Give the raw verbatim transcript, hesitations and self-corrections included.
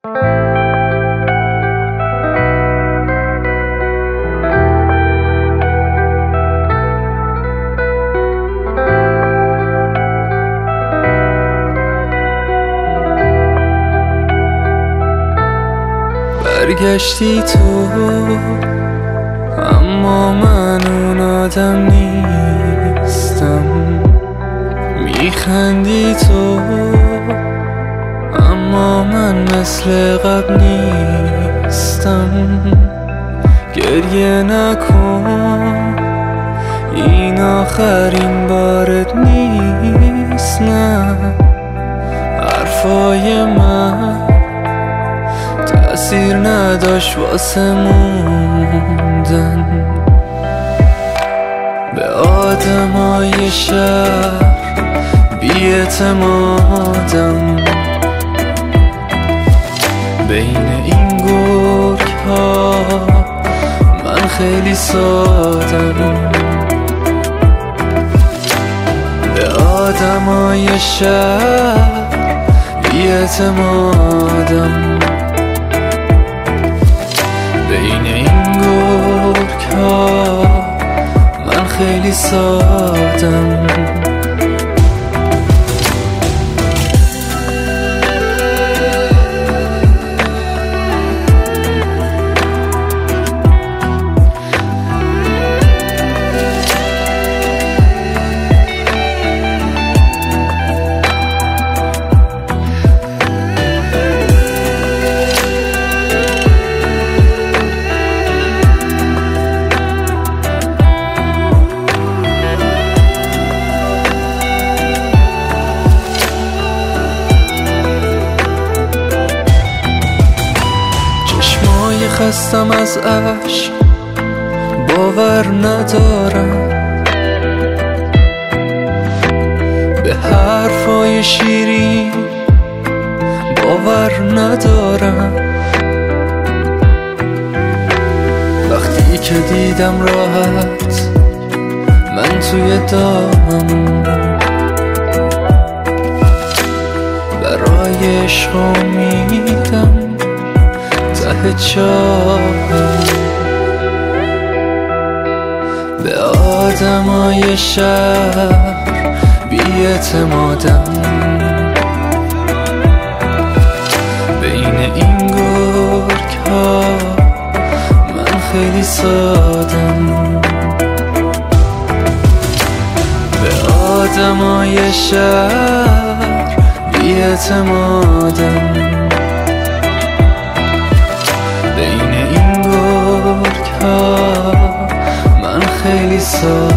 برگشتی تو، اما من اون آدم نیستم. میخندی تو، اما من مثل قبل نیستم. گریه نکن، این آخرین بارت نیست. نه، حرفای من تأثیر نداشت واسه موندن. به آدمای شهر بی‌اعتمادم. بین این گرگ ها من خیلی سادم. به آدمای شهر بی‌اعتمادم. بین این گرگ ها من خیلی سادم. خستم از عشق، باور ندارم به حرفای شیرین، باور ندارم. وقتی که دیدم راحت من توی دامم، برای عشق امیدم ته چاهم. به آدمای شهر بی‌اعتمادم. بین این گرگ ها من خیلی سادم. به آدمای شهر بی‌اعتمادم. بین این گرگ ها من خیلی سادم.